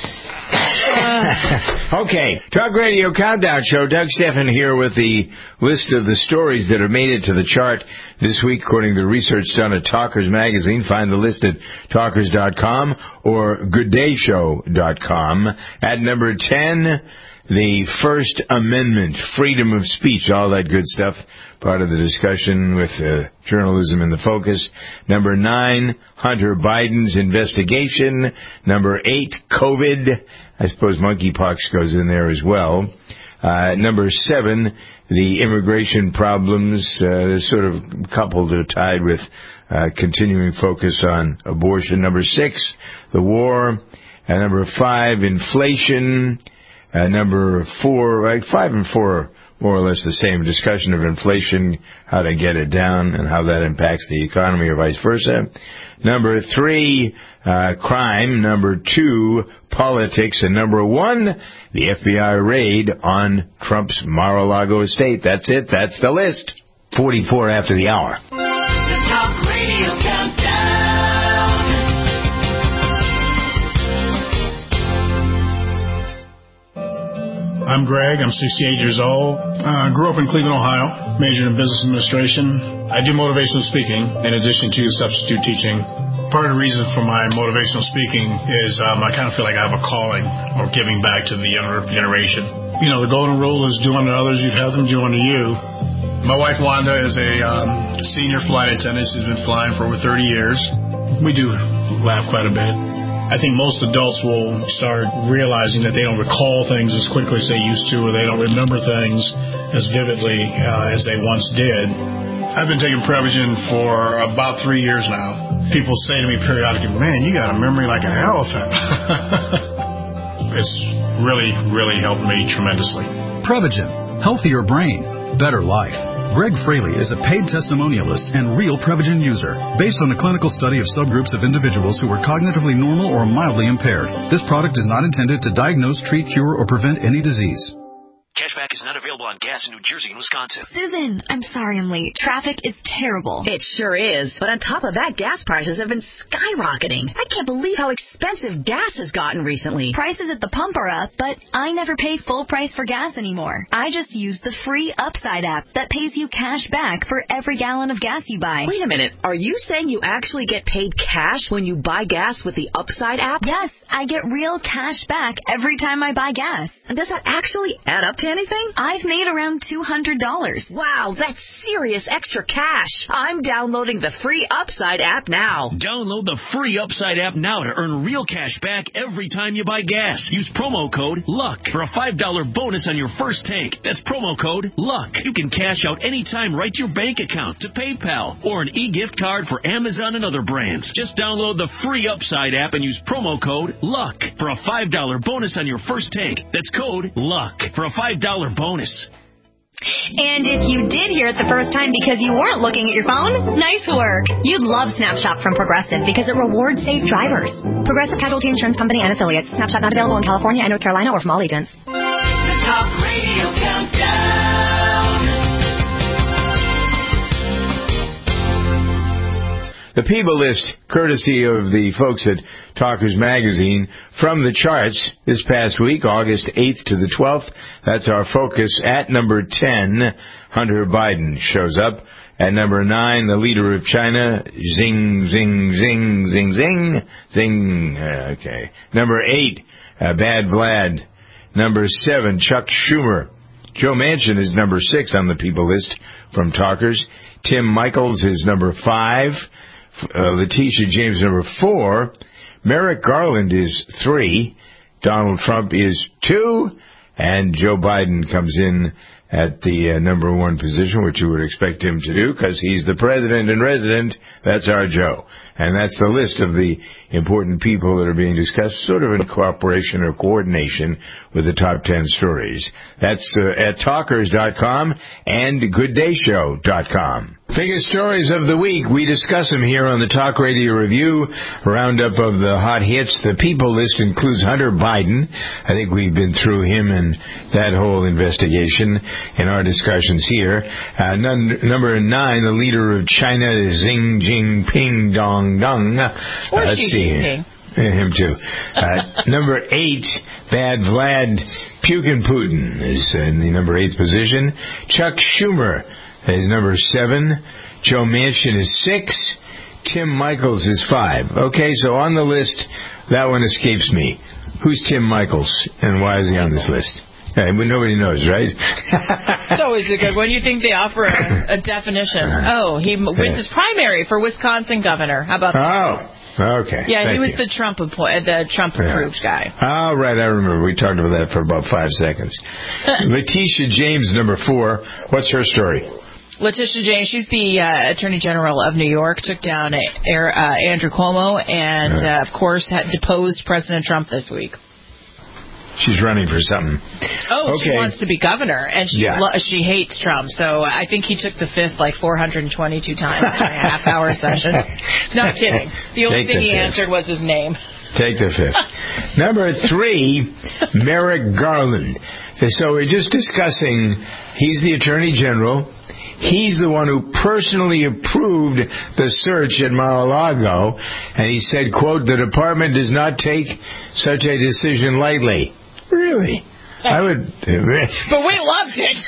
Uh, okay, Talk Radio Countdown Show. Doug Steffen here with the list of the stories that have made it to the chart this week, according to research done at Talkers Magazine. Find the list at talkers dot com or good day show dot com. At number ten, the First Amendment, freedom of speech, all that good stuff, part of the discussion with uh, journalism in the focus. Number nine, Hunter Biden's investigation. Number eight, COVID. I suppose monkeypox goes in there as well. Uh, number seven, the immigration problems, uh, sort of coupled or tied with uh, continuing focus on abortion. Number six, the war. Uh, number five, inflation. Uh, number four, right, five and four, more or less the same discussion of inflation, how to get it down, and how that impacts the economy or vice versa. Number three, uh, crime. Number two, politics. And number one, the F B I raid on Trump's Mar-a-Lago estate. That's it. That's the list. forty-four after the hour. The Talk Radio Countdown. I'm Greg. I'm sixty-eight years old. I uh, grew up in Cleveland, Ohio. Majored in business administration. I do motivational speaking in addition to substitute teaching. Part of the reason for my motivational speaking is um, I kind of feel like I have a calling or giving back to the younger generation. You know, the golden rule is do unto others, you'd have them do unto you. My wife Wanda is a um, senior flight attendant. She's been flying for over thirty years. We do laugh quite a bit. I think most adults will start realizing that they don't recall things as quickly as they used to, or they don't remember things as vividly uh, as they once did. I've been taking Prevagen for about three years now. People say to me periodically, man, you got a memory like an elephant. It's really, really helped me tremendously. Prevagen. Healthier brain. Better life. Greg Fraley is a paid testimonialist and real Prevagen user, based on a clinical study of subgroups of individuals who were cognitively normal or mildly impaired. This product is not intended to diagnose, treat, cure, or prevent any disease. Cashback is not available on gas in New Jersey and Wisconsin. Susan, I'm sorry I'm late. Traffic is terrible. It sure is. But on top of that, gas prices have been skyrocketing. I can't believe how expensive gas has gotten recently. Prices at the pump are up, but I never pay full price for gas anymore. I just use the free Upside app that pays you cash back for every gallon of gas you buy. Wait a minute. Are you saying you actually get paid cash when you buy gas with the Upside app? Yes, I get real cash back every time I buy gas. And does that actually add up to anything? I've made around two hundred dollars. Wow, that's serious extra cash. I'm downloading the free Upside app now. Download the free Upside app now to earn real cash back every time you buy gas. Use promo code LUCK for a five dollar bonus on your first tank. That's promo code LUCK. You can cash out anytime right to your bank account, to PayPal, or an e-gift card for Amazon and other brands. Just download the free Upside app and use promo code LUCK for a five dollar bonus on your first tank. That's code LUCK for a five dollar bonus. And if you did hear it the first time because you weren't looking at your phone, nice work. You'd love Snapshot from Progressive because it rewards safe drivers. Progressive Casualty Insurance Company and Affiliates. Snapshot not available in California and North Carolina or from all agents. The Talk Radio Countdown. The People List, courtesy of the folks at Talkers Magazine, from the charts this past week, August eighth to the twelfth. That's our focus. At number ten, Hunter Biden shows up. At number nine, the leader of China, zing, zing, zing, zing, zing, zing. Uh, okay. Number eight, uh, Bad Vlad. Number seven, Chuck Schumer. Joe Manchin is number six on the People List from Talkers. Tim Michaels is number five. Uh, Letitia James, number four. Merrick Garland is three. Donald Trump is two. And Joe Biden comes in at the uh, number one position, which you would expect him to do because he's the president and resident. That's our Joe. And that's the list of the important people that are being discussed, sort of in cooperation or coordination with the top ten stories. That's uh, at talkers dot com and good day show dot com. Biggest stories of the week. We discuss them here on the Talk Radio Review roundup of the hot hits. The People List includes Hunter Biden. I think we've been through him and that whole investigation in our discussions here. Uh, none, number nine, the leader of China, Xi Jinping Dong Dong. Or uh, Xi Jinping. Him too. Uh, number eight, Bad Vlad Putin Putin is in the number eighth position. Chuck Schumer is number seven. Joe Manchin is six. Tim Michaels is five. Okay, so on the list, that one escapes me. Who's Tim Michaels, and why is he on this list? Hey, well, nobody knows, right? It's always a good one. You think they offer a, a definition. Oh, he wins his primary for Wisconsin governor. How about that? Oh, okay. Yeah, Thank he was you. the Trump appoint, the Trump approved Yeah. guy. All right, I remember. We talked about that for about five seconds. Letitia James, number four. What's her story? Letitia James, she's the uh, Attorney General of New York, took down uh, Andrew Cuomo and, uh, of course, had deposed President Trump this week. She's running for something. Oh, okay. she wants to be governor, and she Yeah. lo- she hates Trump. So I think he took the fifth like four hundred twenty-two times in a half-hour session. Not kidding. The only Take thing the he fifth. answered was his name. Take the fifth. Number three, Merrick Garland. So we're just discussing, he's the Attorney General. He's the one who personally approved the search at Mar-a-Lago, and he said, quote, the department does not take such a decision lightly. Really? I would... But we loved it.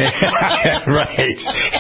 Right.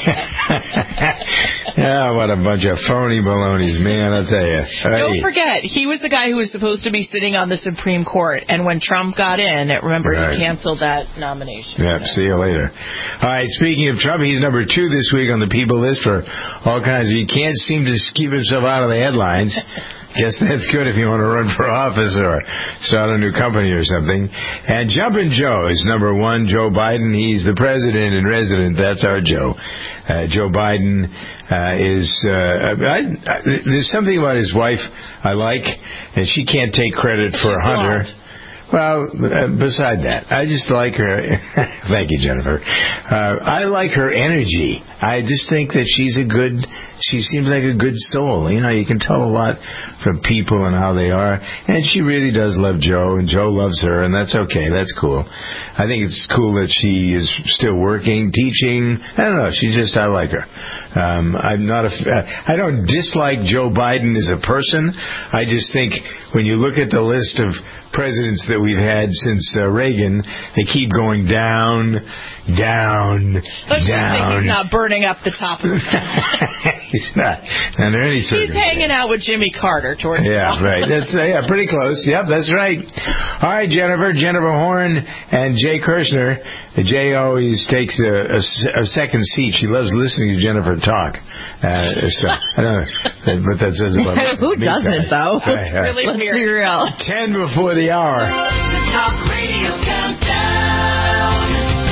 Yeah, what a bunch of phony balonies, man, I'll tell you. Don't forget, he was the guy who was supposed to be sitting on the Supreme Court, and when Trump got in, remember, Right. he canceled that nomination. Yep, see you later. All right, speaking of Trump, he's number two this week on the People List for all kinds of... He can't seem to keep himself out of the headlines. Guess that's good if you want to run for office or start a new company or something. And Jumpin' Joe is number one. Joe Biden, he's the president and resident. That's our Joe. Uh, Joe Biden uh, is... Uh, I, I, there's something about his wife I like, and she can't take credit for She's Hunter. blonde. Well, uh, beside that, I just like her. Thank you, Jennifer. Uh, I like her energy. I just think that she's a good, she seems like a good soul. You know, you can tell a lot from people and how they are. And she really does love Joe, and Joe loves her, and that's okay. That's cool. I think it's cool that she is still working, teaching. I don't know. She just, I like her. Um, I'm not a, uh, I don't dislike Joe Biden as a person. I just think when you look at the list of presidents that we've had since uh, Reagan, they keep going down, down, Let's down. just say he's not burning up the top of the He's not under any circumstance. He's hanging out with Jimmy Carter towards yeah, the right. That's uh, yeah, pretty close. Yep, that's right. All right, Jennifer, Jennifer Horn, and Jay Kirshner. Jay always takes a, a, a second seat. She loves listening to Jennifer talk. Uh, so I don't know, but that says about who doesn't though? Right, right. Really Let's weird. Be real. Ten before the hour. The Talk Radio Countdown.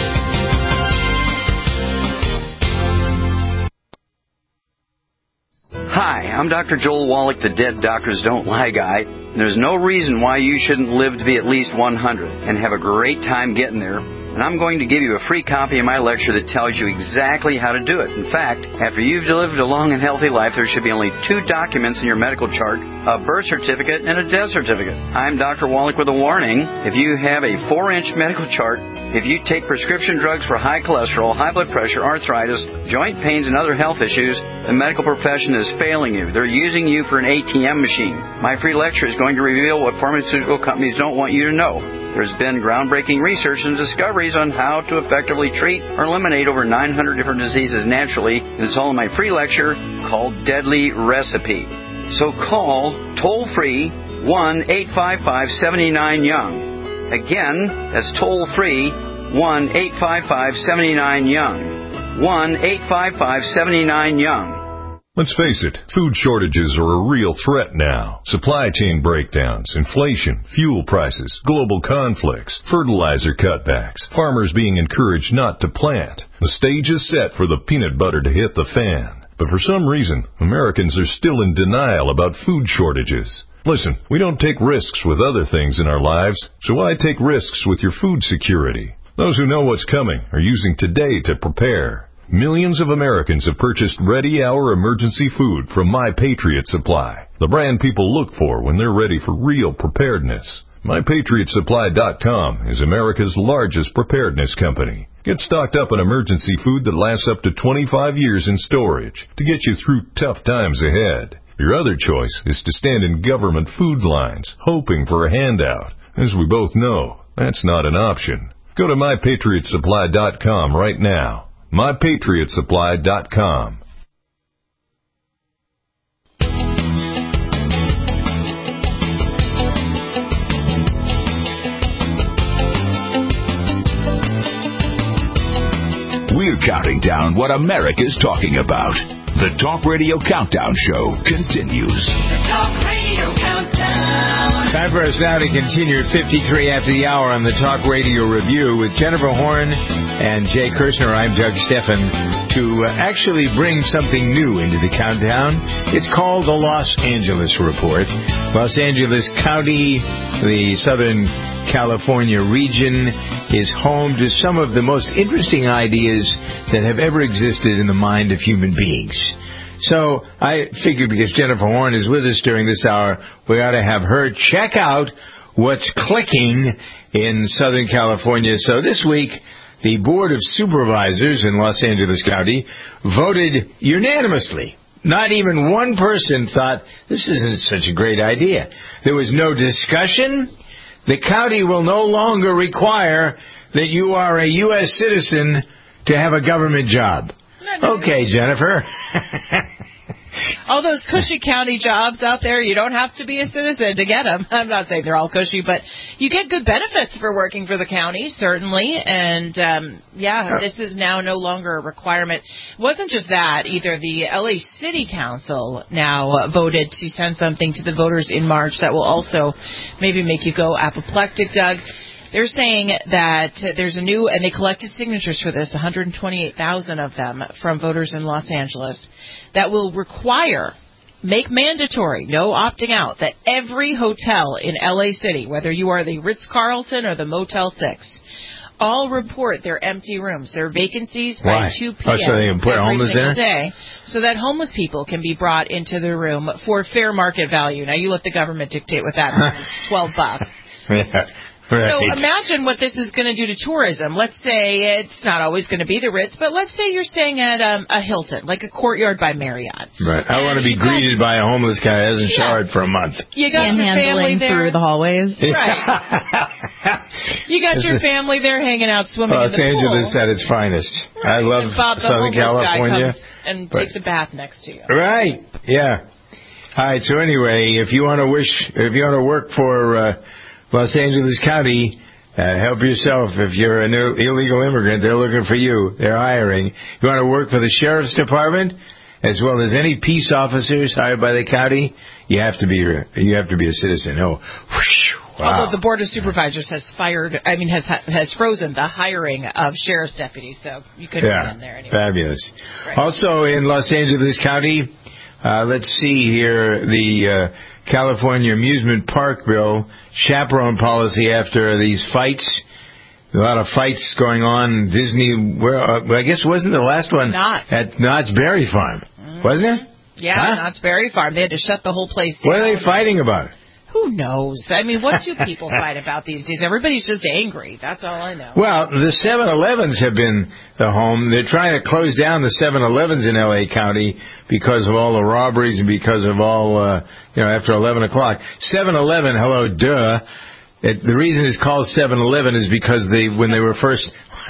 Hi, I'm Doctor Joel Wallach, the Dead Doctors Don't Lie guy. And there's no reason why you shouldn't live to be at least one hundred and have a great time getting there. And I'm going to give you a free copy of my lecture that tells you exactly how to do it. In fact, after you've lived a long and healthy life, there should be only two documents in your medical chart, a birth certificate and a death certificate. I'm Doctor Wallach with a warning. If you have a four-inch medical chart, if you take prescription drugs for high cholesterol, high blood pressure, arthritis, joint pains, and other health issues, the medical profession is failing you. They're using you for an A T M machine. My free lecture is going to reveal what pharmaceutical companies don't want you to know. There's been groundbreaking research and discoveries on how to effectively treat or eliminate over nine hundred different diseases naturally, and it's all in my free lecture called Deadly Recipe. So call toll-free one eight five five, seven nine, young. Again, that's toll-free one eight five five, seven nine, young. one eight five five, seven nine, young. Let's face it, food shortages are a real threat now. Supply chain breakdowns, inflation, fuel prices, global conflicts, fertilizer cutbacks, farmers being encouraged not to plant. The stage is set for the peanut butter to hit the fan. But for some reason, Americans are still in denial about food shortages. Listen, we don't take risks with other things in our lives, so why take risks with your food security? Those who know what's coming are using today to prepare. Millions of Americans have purchased ready-hour emergency food from My Patriot Supply, the brand people look for when they're ready for real preparedness. My Patriot Supply dot com is America's largest preparedness company. Get stocked up on emergency food that lasts up to twenty-five years in storage to get you through tough times ahead. Your other choice is to stand in government food lines, hoping for a handout. As we both know, that's not an option. Go to My Patriot Supply dot com right now. My Patriot Supply dot com. We're counting down what America's talking about. The Talk Radio Countdown Show continues. The Talk Radio Countdown. Time for us now to continue at fifty-three after the hour on the Talk Radio Review with Jennifer Horn and Jay Kirshner. I'm Doug Steffen, to actually bring something new into the countdown. It's called the Los Angeles Report. Los Angeles County, the Southern California region, is home to some of the most interesting ideas that have ever existed in the mind of human beings. So I figured because Jennifer Horn is with us during this hour, we ought to have her check out what's clicking in Southern California. So this week, the Board of Supervisors in Los Angeles County voted unanimously. Not even one person thought, this isn't such a great idea. There was no discussion. The county will no longer require that you are a U S citizen to have a government job. Okay, Jennifer. All those cushy county jobs out there, you don't have to be a citizen to get them. I'm not saying they're all cushy, but you get good benefits for working for the county, certainly. And, um, yeah, this is now no longer a requirement. It wasn't just that either. The L A City Council now voted to send something to the voters in March that will also maybe make you go apoplectic, Doug. They're saying that there's a new, and they collected signatures for this, one hundred twenty-eight thousand of them from voters in Los Angeles, that will require make mandatory, no opting out, that every hotel in L A City, whether you are the Ritz-Carlton or the Motel six, all report their empty rooms, their vacancies by Why? two p.m. Oh, so they can put every homeless single in there? day, so that homeless people can be brought into the room for fair market value. Now, you let the government dictate what that means. It's twelve bucks. Yeah. Right. So imagine what this is going to do to tourism. Let's say it's not always going to be the Ritz, but let's say you're staying at um, a Hilton, like a Courtyard by Marriott. Right. I want to be greeted by a homeless guy who hasn't Yeah. showered for a month. You got your family there through the hallways. Right. You got your family there hanging out swimming Los in the Angeles pool. at its finest. I love And Bob, the Southern homeless California. guy comes and but- takes a bath next to you. Right. Yeah. All right. So anyway, if you want to wish, if you want to work for uh, Los Angeles County, uh, help yourself. If you're an Ill- illegal immigrant, they're looking for you. They're hiring. You want to work for the sheriff's department, as well as any peace officers hired by the county. You have to be. You have to be a citizen. Oh, whoosh, wow. Although the Board of Supervisors has fired, I mean, has has frozen the hiring of sheriff's deputies, so you couldn't Yeah, get in there anyway. fabulous. Right. Also in Los Angeles County, uh, let's see here, the uh, California Amusement Park bill, chaperone policy after these fights. A lot of fights going on. Disney, where, uh, I guess wasn't the last one Knott's. at Knott's Berry Farm, Mm-hmm. wasn't it? Yeah, Huh? Knott's Berry Farm. They had to shut the whole place down. What are they fighting about? Who knows? I mean, what do people fight about these days? Everybody's just angry. That's all I know. Well, the seven elevens have been the home. They're trying to close down the seven elevens in L A County because of all the robberies and because of all, uh, you know, after eleven o'clock. seven eleven, hello, duh. It, the reason it's called seven eleven is because they, when they were first,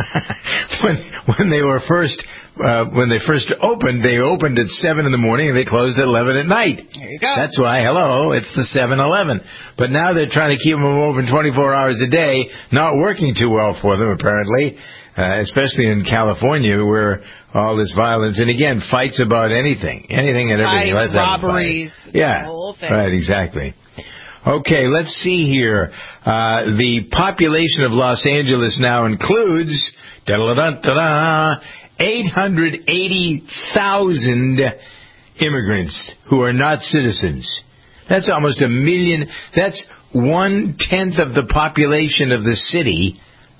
when when they were first, uh, when they first opened, they opened at seven in the morning and they closed at eleven at night. There you go. That's why, hello, it's the seven eleven. But now they're trying to keep them open twenty-four hours a day, not working too well for them, apparently, uh, especially in California where all this violence, and again, fights about anything, anything and everything. Fights, Let's have a fight. robberies, Yeah, the whole thing. right, exactly. Okay, let's see here. Uh, the population of Los Angeles now includes da-da-da-da-da, eight hundred eighty thousand immigrants who are not citizens. That's almost a million. That's one-tenth of the population of the city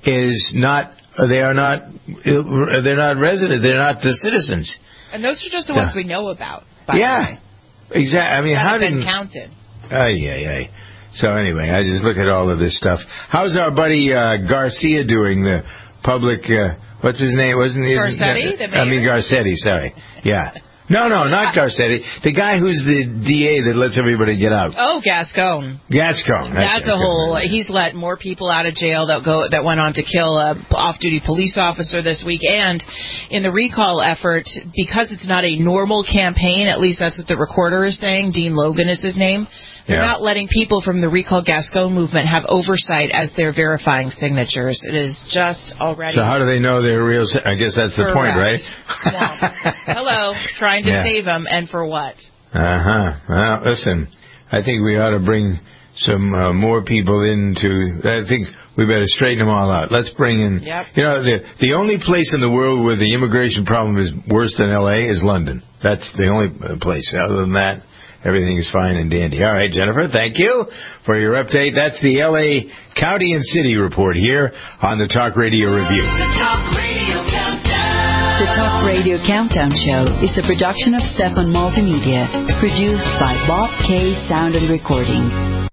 is not, they are not, they're not residents, they're not the citizens. And those are just the Yeah. ones we know about, by Yeah, the way. exactly. I mean, That how have been did... counted. Ay, ay, ay. So anyway, I just look at all of this stuff. How's our buddy uh, Garcia doing? The public, uh, what's his name? Wasn't he? Garcetti, the I mean mayor? Garcetti. Sorry. Yeah. No, no, not Garcetti. The guy who's the D A that lets everybody get out. Oh, Gascon. Gascon. That's a whole. He's let more people out of jail that go that went on to kill a off-duty police officer this week. And in the recall effort, because it's not a normal campaign, at least that's what the recorder is saying. Dean Logan is his name. They're Yeah. not letting people from the Recall Gascon movement have oversight as they're verifying signatures. It is just already. So how do they know they're real? si- I guess that's the point, right? Correct. Hello, trying to Yeah. save them, and for what? Uh-huh. Well, listen, I think we ought to bring some uh, more people into, I think we better straighten them all out. Let's bring in, Yep. you know, the the only place in the world where the immigration problem is worse than L A is London. That's the only uh, place. Other than that, everything is fine and dandy. All right, Jennifer, thank you for your update. That's the L A County and City Report here on the Talk Radio Review. The Talk Radio Countdown. The Talk Radio Countdown Show is a production of Stefan Multimedia, produced by Bob K. Sound and Recording.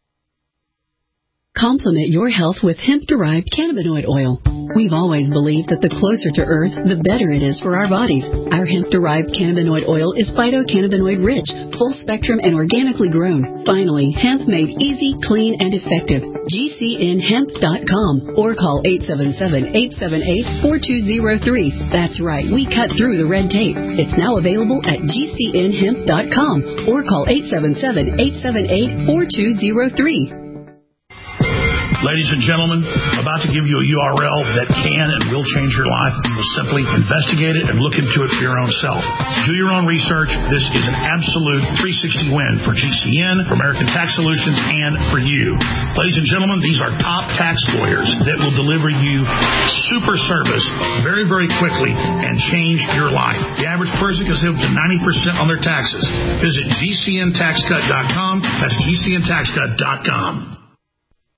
Complement your health with hemp-derived cannabinoid oil. We've always believed that the closer to Earth, the better it is for our bodies. Our hemp-derived cannabinoid oil is phytocannabinoid-rich, full-spectrum, and organically grown. Finally, hemp made easy, clean, and effective. G C N hemp dot com or call eight seven seven, eight seven eight, four two zero three. That's right, we cut through the red tape. It's now available at G C N hemp dot com or call eight seven seven, eight seven eight, four two zero three. Ladies and gentlemen, I'm about to give you a U R L that can and will change your life. You will simply investigate it and look into it for your own self. Do your own research. This is an absolute three sixty win for G C N, for American Tax Solutions, and for you. Ladies and gentlemen, these are top tax lawyers that will deliver you super service very, very quickly and change your life. The average person can save up to ninety percent on their taxes. Visit G C N tax cut dot com. That's G C N tax cut dot com.